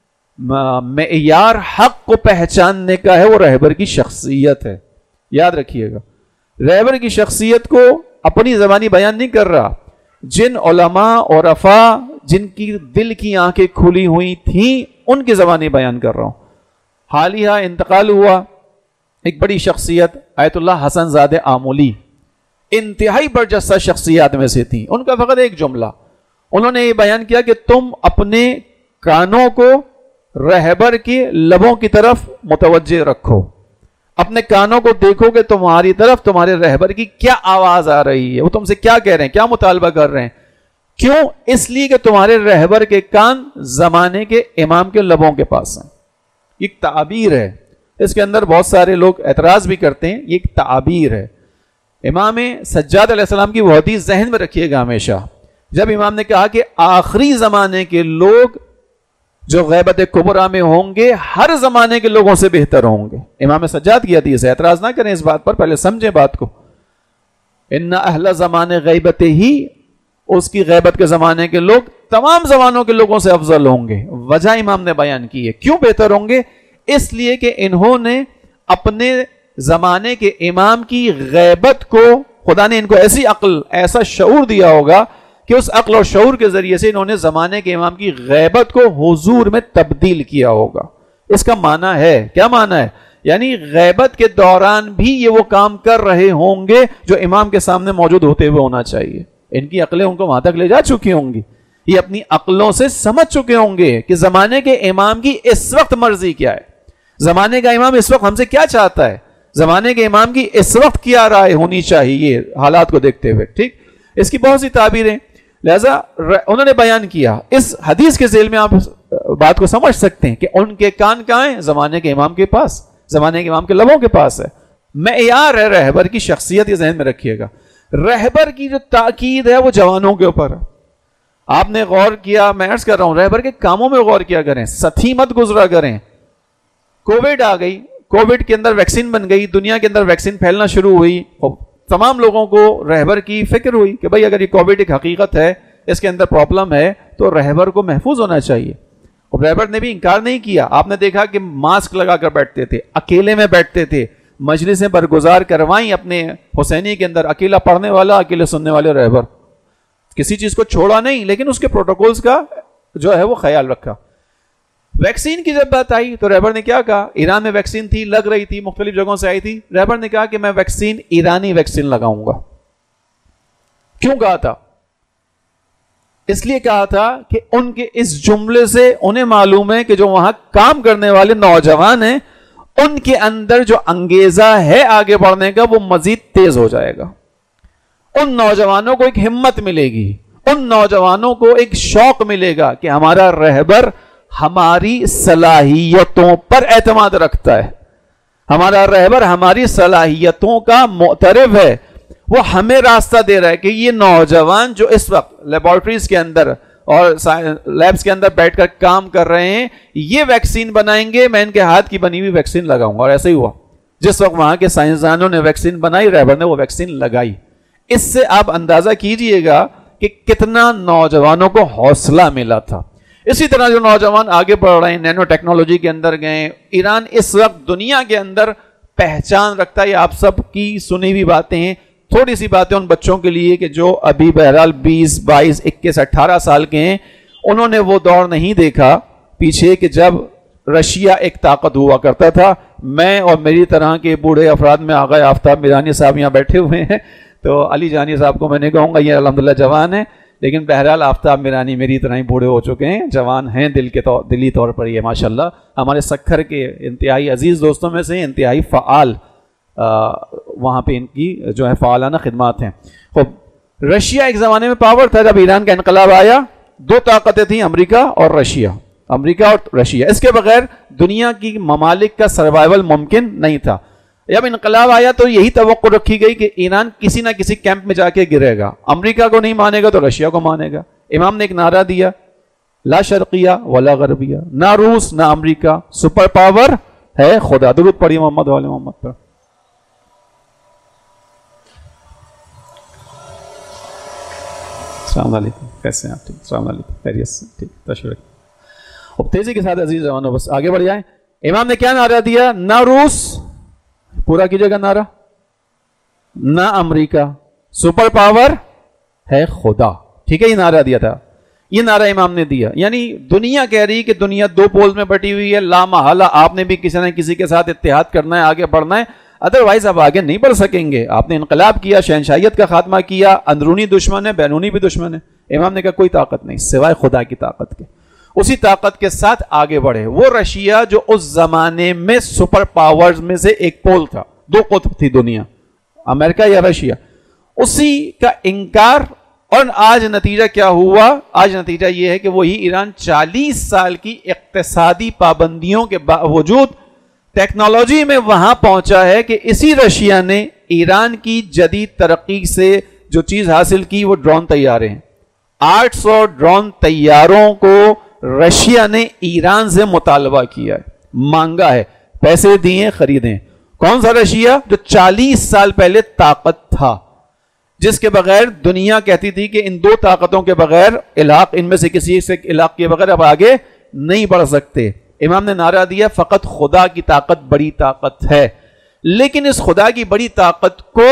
معیار حق کو پہچاننے کا ہے وہ رہبر کی شخصیت ہے. یاد رکھیے گا, رہبر کی شخصیت کو اپنی زبانی بیان نہیں کر رہا, جن علماء اور عرفاء جن کی دل کی آنکھیں کھلی ہوئی تھیں ان کی زبانی بیان کر رہا ہوں. حالیہ انتقال ہوا ایک بڑی شخصیت آیت اللہ حسن زادہ آمولی, انتہائی برجستہ شخصیات میں سے تھیں. ان کا فقط ایک جملہ, انہوں نے یہ بیان کیا کہ تم اپنے کانوں کو رہبر کے لبوں کی طرف متوجہ رکھو, اپنے کانوں کو دیکھو کہ تمہاری طرف تمہارے رہبر کی کیا آواز آ رہی ہے, وہ تم سے کیا کہہ رہے ہیں, کیا مطالبہ کر رہے ہیں. کیوں؟ اس لیے کہ تمہارے رہبر کے کان زمانے کے امام کے لبوں کے پاس ہیں. ایک تعبیر ہے, اس کے اندر بہت سارے لوگ اعتراض بھی کرتے ہیں, یہ ایک تعبیر ہے. امام سجاد علیہ السلام کی وہ حدیث ذہن میں رکھیے گا ہمیشہ, جب امام نے کہا کہ آخری زمانے کے لوگ جو غیبت کبرا میں ہوں گے ہر زمانے کے لوگوں سے بہتر ہوں گے. امام سجاد کی حدیث ہے, اعتراض نہ کریں اس بات پر, پہلے سمجھیں بات کو. ان اہل زمانے غیبت ہی, اس کی غیبت کے زمانے کے لوگ تمام زمانوں کے لوگوں سے افضل ہوں گے. وجہ امام نے بیان کی ہے, کیوں بہتر ہوں گے؟ اس لیے کہ انہوں نے اپنے زمانے کے امام کی غیبت کو, خدا نے ان کو ایسی عقل, ایسا شعور دیا ہوگا کہ اس عقل اور شعور کے ذریعے سے انہوں نے زمانے کے امام کی غیبت کو حضور میں تبدیل کیا ہوگا. اس کا معنی ہے, کیا معنی ہے؟ یعنی غیبت کے دوران بھی یہ وہ کام کر رہے ہوں گے جو امام کے سامنے موجود ہوتے ہوئے ہونا چاہیے. ان کی عقلیں ان کو وہاں تک لے جا چکی ہوں گی, یہ اپنی عقلوں سے سمجھ چکے ہوں گے کہ زمانے کے امام کی اس وقت مرضی کیا ہے, زمانے کا امام اس وقت ہم سے کیا چاہتا ہے, زمانے کے امام کی اس وقت کیا رائے ہونی چاہیے حالات کو دیکھتے ہوئے. ٹھیک, اس کی بہت سی تعبیریں, لہذا انہوں نے بیان کیا. اس حدیث کے ذیل میں آپ بات کو سمجھ سکتے ہیں کہ ان کے کان کہاں ہیں؟ زمانے کے امام کے پاس, زمانے کے امام کے لبوں کے پاس ہے. معیار ہے رہبر کی شخصیت, یہ ذہن میں رکھیے گا. رہبر کی جو تاکید ہے وہ جوانوں کے اوپر ہے. آپ نے غور کیا, میں عرض کر رہا ہوں, رہبر کے کاموں میں غور کیا کریں, ساتھی مت گزرا کریں. کووڈ آ گئی, کووڈ کے اندر ویکسین بن گئی, دنیا کے اندر ویکسین پھیلنا شروع ہوئی, تمام لوگوں کو رہبر کی فکر ہوئی کہ بھئی اگر یہ کووڈ ایک حقیقت ہے, اس کے اندر پرابلم ہے, تو رہبر کو محفوظ ہونا چاہیے. اور رہبر نے بھی انکار نہیں کیا. آپ نے دیکھا کہ ماسک لگا کر بیٹھتے تھے, اکیلے میں بیٹھتے تھے, مجلسیں برگزار کروائیں اپنے حسینی کے اندر, اکیلا پڑھنے والا, اکیلے سننے والے رہبر, کسی چیز کو چھوڑا نہیں, لیکن اس کے پروٹوکولز کا جو ہے وہ خیال رکھا. ویکسین کی جب بات آئی تو رہبر نے کیا کہا؟ ایران میں ویکسین تھی, لگ رہی تھی, مختلف جگہوں سے آئی تھی. رہبر نے کہا کہ میں ویکسین ایرانی ویکسین لگاؤں گا. کیوں کہا تھا؟ اس لیے کہا تھا کہ ان کے اس جملے سے انہیں معلوم ہے کہ جو وہاں کام کرنے والے نوجوان ہیں ان کے اندر جو انگیزہ ہے آگے بڑھنے کا وہ مزید تیز ہو جائے گا. ان نوجوانوں کو ایک ہمت ملے گی, ان نوجوانوں کو ایک شوق ملے گا کہ ہمارا رہبر ہماری صلاحیتوں پر اعتماد رکھتا ہے, ہمارا رہبر ہماری صلاحیتوں کا معترف ہے, وہ ہمیں راستہ دے رہا ہے کہ یہ نوجوان جو اس وقت لیبارٹریز کے اندر اور لیبس کے اندر بیٹھ کر کام کر رہے ہیں یہ ویکسین بنائیں گے, میں ان کے ہاتھ کی بنی ہوئی ویکسین لگاؤں گا. اور ایسا ہی ہوا, جس وقت وہاں کے سائنسدانوں نے ویکسین بنائی, رہبر نے وہ ویکسین لگائی. اس سے آپ اندازہ کیجئے گا کہ کتنا نوجوانوں کو حوصلہ ملا تھا. اسی طرح جو نوجوان آگے بڑھ رہے ہیں, نینو ٹیکنالوجی کے اندر گئے. ایران اس وقت دنیا کے اندر پہچان رکھتا ہے, آپ سب کی سنی ہوئی باتیں ہیں. تھوڑی سی باتیں ان بچوں کے لیے کہ جو ابھی بہرحال بیس بائیس اکیس اٹھارہ سال کے ہیں, انہوں نے وہ دور نہیں دیکھا پیچھے کہ جب رشیا ایک طاقت ہوا کرتا تھا. میں اور میری طرح کے بوڑھے افراد میں آغا آفتاب میرانی صاحب یہاں بیٹھے ہوئے ہیں, تو علی جانی صاحب کو میں نے کہوں گا یہ الحمدللہ جوان ہیں, لیکن بہرحال آفتاب میرانی میری طرح ہی بوڑھے ہو چکے ہیں, جوان ہیں دل کے طور دلی طور پر. یہ ماشاءاللہ ہمارے سکھر کے انتہائی عزیز دوستوں میں سے انتہائی فعال, وہاں پہ ان کی جو ہے فعالانہ خدمات ہیں. خب رشیا ایک زمانے میں پاور تھا. جب ایران کا انقلاب آیا دو طاقتیں تھیں, امریکہ اور رشیا, امریکہ اور رشیا. اس کے بغیر دنیا کی ممالک کا سروائیول ممکن نہیں تھا. جب انقلاب آیا تو یہی توقع رکھی گئی کہ ایران کسی نہ کسی کیمپ میں جا کے گرے گا، امریکہ کو نہیں مانے گا تو رشیا کو مانے گا. امام نے ایک نعرہ دیا، لا شرقیہ ولا غربیہ، نہ روس نہ امریکہ، سپر پاور ہے خدا. درود پڑھی محمد والے محمد پر. السلام علیکم، کیسے ہیں آپ؟ ٹھیک، السلام علیکم، خیریت سے؟ ٹھیک، تشریف. اب تیزی کے ساتھ عزیز جوانوں بس آگے بڑھ جائیں. امام نے کیا نعرہ دیا؟ نہ روس، پورا کیجئے گا نعرہ، نہ امریکہ، سپر پاور ہے خدا. ٹھیک ہے، یہ نعرہ دیا تھا. یہ نعرہ امام نے دیا. یعنی دنیا کہہ رہی کہ دنیا دو پولز میں بٹی ہوئی ہے، لا محالہ آپ نے بھی کسی نہ کسی کے ساتھ اتحاد کرنا ہے، آگے بڑھنا ہے، ادروائز آپ آگے نہیں بڑھ سکیں گے. آپ نے انقلاب کیا، شہنشاہیت کا خاتمہ کیا، اندرونی دشمن ہے، بیرونی بھی دشمن ہے. امام نے کہا کوئی طاقت نہیں سوائے خدا کی طاقت کے. اسی طاقت کے ساتھ آگے بڑھے. وہ رشیا جو اس زمانے میں سپر پاورز میں سے ایک پول تھا، دو قطب تھی دنیا، امریکہ یا رشیا، اسی کا انکار. اور آج نتیجہ کیا ہوا؟ آج نتیجہ یہ ہے کہ وہی ایران چالیس سال کی اقتصادی پابندیوں کے باوجود ٹیکنالوجی میں وہاں پہنچا ہے کہ اسی رشیا نے ایران کی جدید ترقی سے جو چیز حاصل کی وہ ڈرون طیارے ہیں. آٹھ سو ڈرون طیاروں کو رشیا نے ایران سے مطالبہ کیا ہے، مانگا ہے، پیسے دیے، خریدیں. کون سا رشیا؟ جو چالیس سال پہلے طاقت تھا، جس کے بغیر دنیا کہتی تھی کہ ان دو طاقتوں کے بغیر علاق ان میں سے کسی سے علاق کے بغیر اب آگے نہیں بڑھ سکتے. امام نے نعرہ دیا فقط خدا کی طاقت بڑی طاقت ہے. لیکن اس خدا کی بڑی طاقت کو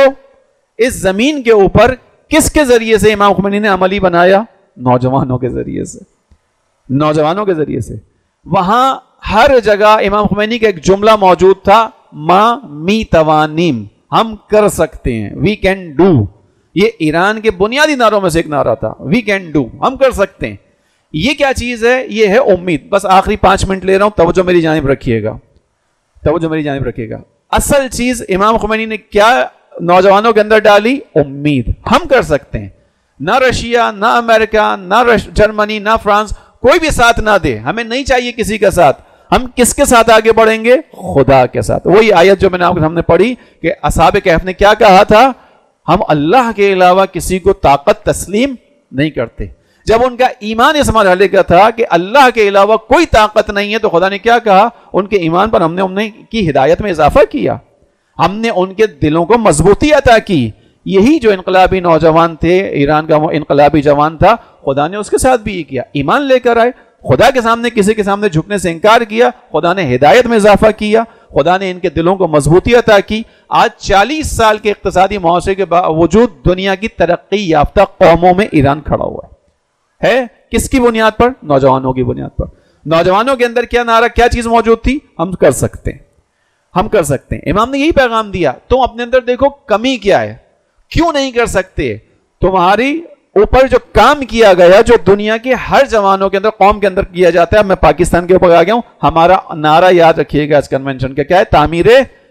اس زمین کے اوپر کس کے ذریعے سے امام خمینی نے عملی بنایا؟ نوجوانوں کے ذریعے سے. نوجوانوں کے ذریعے سے. وہاں ہر جگہ امام خمینی کا ایک جملہ موجود تھا، ما می توانیم، ہم کر سکتے ہیں، وی کین ڈو. یہ ایران کے بنیادی نعروں میں سے ایک نعرہ تھا، وی کین ڈو، ہم کر سکتے ہیں. یہ کیا چیز ہے؟ یہ ہے امید. بس آخری پانچ منٹ لے رہا ہوں، توجہ میری جانب رکھیے گا، توجہ میری جانب رکھیے گا. اصل چیز امام خمینی نے کیا نوجوانوں کے اندر ڈالی؟ امید. ہم کر سکتے ہیں. نہ رشیا، نہ امریکہ، نہ جرمنی، نہ فرانس، کوئی بھی ساتھ نہ دے، ہمیں نہیں چاہیے کسی کا ساتھ. ہم کس کے ساتھ آگے بڑھیں گے؟ خدا کے ساتھ. وہی آیت جو میں نے آپ کے سامنے پڑھی کہ اصحاب کہف نے کیا کہا تھا؟ ہم اللہ کے علاوہ کسی کو طاقت تسلیم نہیں کرتے. جب ان کا ایمان اس مرحلے کا تھا کہ اللہ کے علاوہ کوئی طاقت نہیں ہے، تو خدا نے کیا کہا؟ ان کے ایمان پر ہم نے انہیں کی ہدایت میں اضافہ کیا، ہم نے ان کے دلوں کو مضبوطی عطا کی. یہی جو انقلابی نوجوان تھے، ایران کا وہ انقلابی جوان تھا، خدا نے اس کے ساتھ بھی یہ کیا، ایمان لے کر آئے، خدا کے سامنے کسی کے سامنے جھکنے سے انکار کیا، خدا نے ہدایت میں اضافہ کیا، خدا نے ان کے دلوں کو مضبوطی عطا کی. آج چالیس سال کے اقتصادی معاشرے کے باوجود دنیا کی ترقی یافتہ قوموں میں ایران کھڑا ہوا ہے. ہے کس کی بنیاد پر؟ نوجوانوں کی بنیاد پر. نوجوانوں کے اندر کیا نعرہ، کیا چیز موجود تھی؟ ہم کر سکتے ہیں، ہم کر سکتے ہیں. امام نے یہی پیغام دیا. تم اپنے اندر دیکھو کمی کیا ہے، کیوں نہیں کر سکتے؟ تمہاری اوپر جو کام کیا گیا، جو دنیا کے ہر جوانوں کے اندر، قوم کے اندر کیا جاتا ہے. میں پاکستان کے اوپر آ گیا ہوں. ہمارا نعرہ یاد رکھیے گا اس کنونشن کا، کیا ہے؟ تعمیر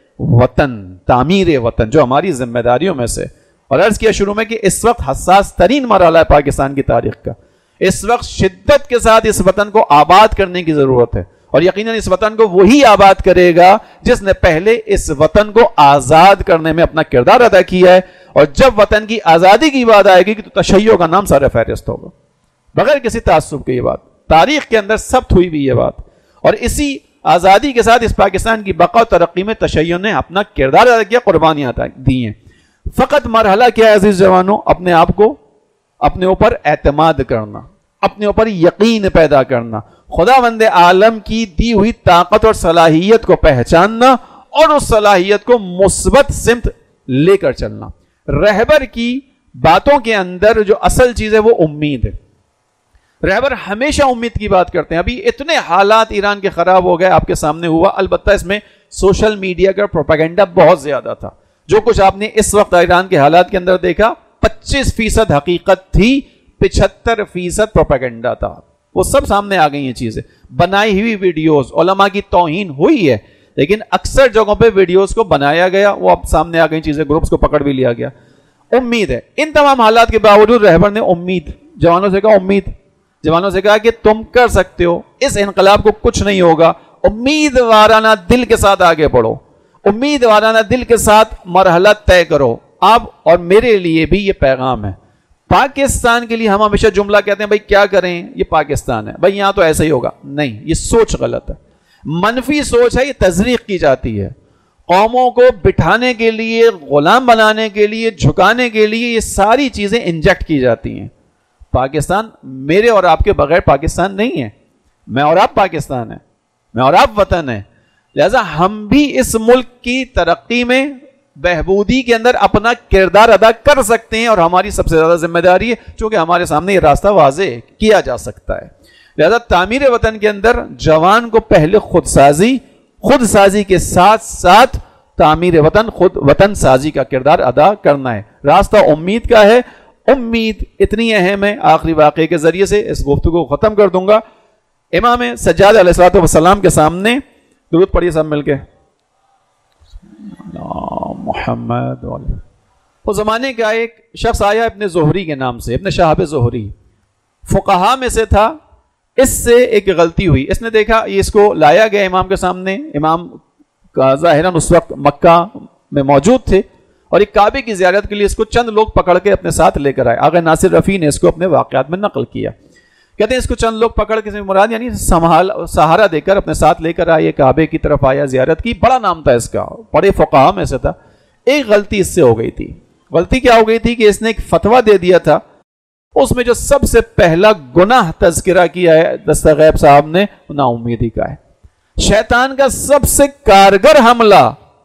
وطن. تعمیر وطن جو ہماری ذمہ داریوں میں سے. اور عرض کیا شروع میں کہ اس وقت حساس ترین مرحلہ ہے پاکستان کی تاریخ کا. اس وقت شدت کے ساتھ اس وطن کو آباد کرنے کی ضرورت ہے. اور یقیناً اس وطن کو وہی آباد کرے گا جس نے پہلے اس وطن کو آزاد کرنے میں اپنا کردار ادا کیا ہے. اور جب وطن کی آزادی کی بات آئے گی کہ تو تشیع کا نام سارے فہرست ہوگا، بغیر کسی تعصب کے. یہ بات تاریخ کے اندر ثبت ہوئی بھی یہ بات. اور اسی آزادی کے ساتھ اس پاکستان کی بقا و ترقی میں تشیع نے اپنا کردار ادا کیا، قربانیاں دی ہیں. فقط مرحلہ کیا ہے عزیز جوانوں؟ اپنے آپ کو، اپنے اوپر اعتماد کرنا، اپنے اوپر یقین پیدا کرنا، خداوند عالم کی دی ہوئی طاقت اور صلاحیت کو پہچاننا اور اس صلاحیت کو مثبت سمت لے کر چلنا. رہبر کی باتوں کے اندر جو اصل چیز ہے وہ امید ہے. رہبر ہمیشہ امید کی بات کرتے ہیں. ابھی اتنے حالات ایران کے خراب ہو گئے، آپ کے سامنے ہوا. البتہ اس میں سوشل میڈیا کا پروپیگنڈا بہت زیادہ تھا. جو کچھ آپ نے اس وقت ایران کے حالات کے اندر دیکھا، پچیس فیصد حقیقت تھی، پچہتر فیصد پروپیگنڈا تھا. وہ سب سامنے آ گئی ہیں چیزیں. بنائی ہوئی ویڈیوز، علماء کی توہین ہوئی ہے، لیکن اکثر جگہوں پہ ویڈیوز کو بنایا گیا، وہ اب سامنے آ گئی چیزیں، گروپس کو پکڑ بھی لیا گیا. امید ہے. ان تمام حالات کے باوجود رہبر نے امید، جوانوں سے کہا امید، جوانوں سے کہا کہ تم کر سکتے ہو، اس انقلاب کو کچھ نہیں ہوگا، امید وارانہ دل کے ساتھ آگے بڑھو. امید وارانہ دل کے ساتھ مرحلہ طے کرو. اب اور میرے لیے بھی یہ پیغام ہے. پاکستان کے لیے ہم ہمیشہ جملہ کہتے ہیں بھائی کیا کریں, یہ پاکستان ہے, بھائی یہاں تو ایسا ہی ہوگا. نہیں, یہ سوچ غلط ہے, منفی سوچ ہے, یہ تزریق کی جاتی ہے. قوموں کو بٹھانے کے لیے, غلام بنانے کے لیے, جھکانے کے لیے یہ ساری چیزیں انجیکٹ کی جاتی ہیں. پاکستان میرے اور آپ کے بغیر پاکستان نہیں ہے. میں اور آپ پاکستان ہے, میں اور آپ وطن ہے. لہذا ہم بھی اس ملک کی ترقی میں, بہبودی کے اندر اپنا کردار ادا کر سکتے ہیں, اور ہماری سب سے زیادہ ذمہ داری ہے چونکہ ہمارے سامنے یہ راستہ واضح کیا جا سکتا ہے. لہذا تعمیر وطن کے اندر جوان کو پہلے خود سازی, خود سازی کے ساتھ ساتھ تعمیر وطن, خود وطن سازی کا کردار ادا کرنا ہے. راستہ امید کا ہے. امید اتنی اہم ہے, آخری واقعے کے ذریعے سے اس گفتگو کو ختم کر دوں گا. امام سجاد علیہ الصلوۃ والسلام کے سامنے درود پڑھیے سب مل کے, محمد. وہ زمانے کا ایک شخص آیا اپنے زہری کے نام سے, ابن شہاب زہری, فقہا میں سے تھا. اس سے ایک غلطی ہوئی, اس نے دیکھا یہ اس کو لایا گیا امام کے سامنے. امام کا ظاہراً اس وقت مکہ میں موجود تھے, اور ایک کعبے کی زیارت کے لیے اس کو چند لوگ پکڑ کے اپنے ساتھ لے کر آئے. آغا ناصر رفیع نے اس کو اپنے واقعات میں نقل کیا. کہتے ہیں اس کو چند لوگ پکڑ کے مراد یعنی سنبھال سہارا دے کر اپنے ساتھ لے کر آئے, کعبے کی طرف آیا, زیارت کی. بڑا نام تھا اس کا, بڑے فقہا میں سے تھا. ایک غلطی اس سے ہو گئی تھی. غلطی کیا ہو گئی تھی کہ اس نے ایک فتویٰ دے دیا تھا, اس میں جو سب سے پہلا گناہ تذکرہ کیا ہے دستغیب صاحب نے, نا امیدی کا ہے. شیطان کا سب سے کارگر حملہ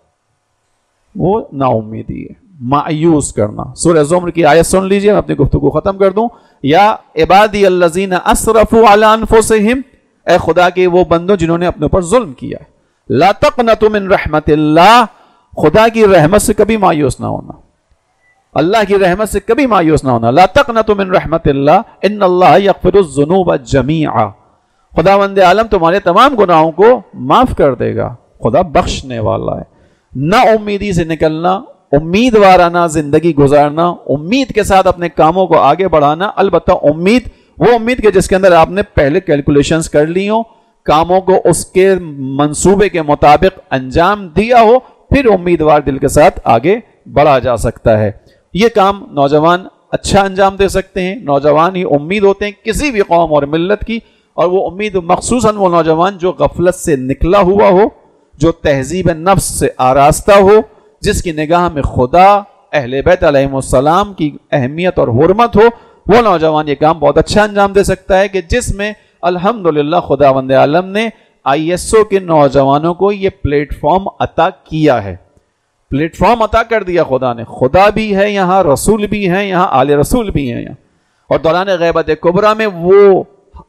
وہ نا امیدی ہے, مایوس کرنا. سورہ زمر کی آیت سن لیجئے, میں اپنی گفتگو ختم کر دوں. یا عبادی الذین اسرفوا علی انفسہم, اے خدا کے وہ بندوں جنہوں نے اپنے اوپر ظلم کیا ہے. لا تقنطوا من رحمت اللہ, خدا کی رحمت سے کبھی مایوس نہ ہونا, اللہ کی رحمت سے کبھی مایوس نہ ہونا. لا تقنطوا من رحمت اللہ ان اللہ یغفر الذنوب جمیعا, خداوند عالم تمہارے تمام گناہوں کو معاف کر دے گا, خدا بخشنے والا ہے. نہ امیدی سے نکلنا, امید وارانہ زندگی گزارنا, امید کے ساتھ اپنے کاموں کو آگے بڑھانا. البتہ امید وہ امید کے جس کے اندر آپ نے پہلے کیلکولیشنز کر لی ہوں, کاموں کو اس کے منصوبے کے مطابق انجام دیا ہو, پھر امیدوار دل کے ساتھ آگے بڑھا جا سکتا ہے. یہ کام نوجوان اچھا انجام دے سکتے ہیں. نوجوان ہی امید ہوتے ہیں کسی بھی قوم اور ملت کی, اور وہ امید مخصوصاً وہ نوجوان جو غفلت سے نکلا ہوا ہو, جو تہذیب نفس سے آراستہ ہو, جس کی نگاہ میں خدا, اہل بیت علیہم السلام کی اہمیت اور حرمت ہو, وہ نوجوان یہ کام بہت اچھا انجام دے سکتا ہے کہ جس میں الحمدللہ خداوند عالم نے آئی ایس او کے نوجوانوں کو یہ پلیٹ فارم عطا کیا ہے. پلیٹ فارم عطا کر دیا خدا نے. خدا بھی ہے یہاں, رسول بھی ہیں یہاں, آل رسول بھی ہیں یہاں. اور دوران غیبت کبریٰ میں وہ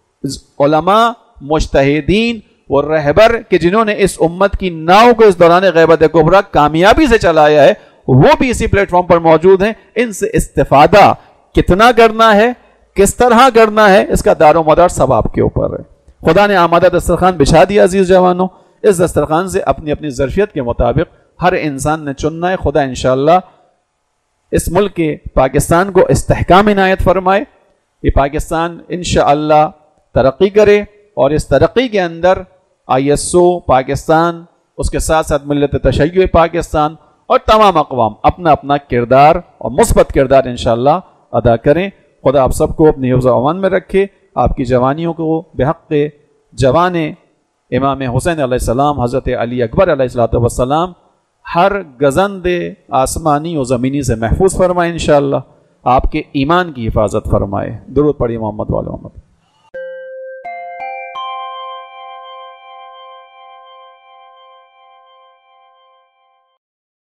علماء, مجتہدین, وہ رہبر کہ جنہوں نے اس امت کی ناؤ کو اس دوران غیبت کبریٰ کامیابی سے چلایا ہے, وہ بھی اسی پلیٹ فارم پر موجود ہیں. ان سے استفادہ کتنا کرنا ہے, کس طرح کرنا ہے, اس کا دار و مدار سب آپ کے اوپر ہے. خدا نے آمادہ دسترخوان بچھا دیا عزیز جوانوں. اس دسترخوان سے اپنی اپنی ظرفیت کے مطابق ہر انسان نے چننا ہے. خدا انشاءاللہ اس ملک کے پاکستان کو استحکام عنایت فرمائے. یہ پاکستان انشاءاللہ ترقی کرے, اور اس ترقی کے اندر آئی ایس او پاکستان, اس کے ساتھ ساتھ ملت تشیع پاکستان اور تمام اقوام اپنا اپنا کردار اور مثبت کردار انشاءاللہ ادا کریں. خدا آپ سب کو اپنی حفظ و امان میں رکھے. آپ کی جوانیوں کو بحق جوان امام حسین علیہ السلام, حضرت علی اکبر علیہ السلام ہر گزند آسمانی و زمینی سے محفوظ فرمائے. انشاءاللہ آپ کے ایمان کی حفاظت فرمائے. درود پڑھی محمد وعلی محمد.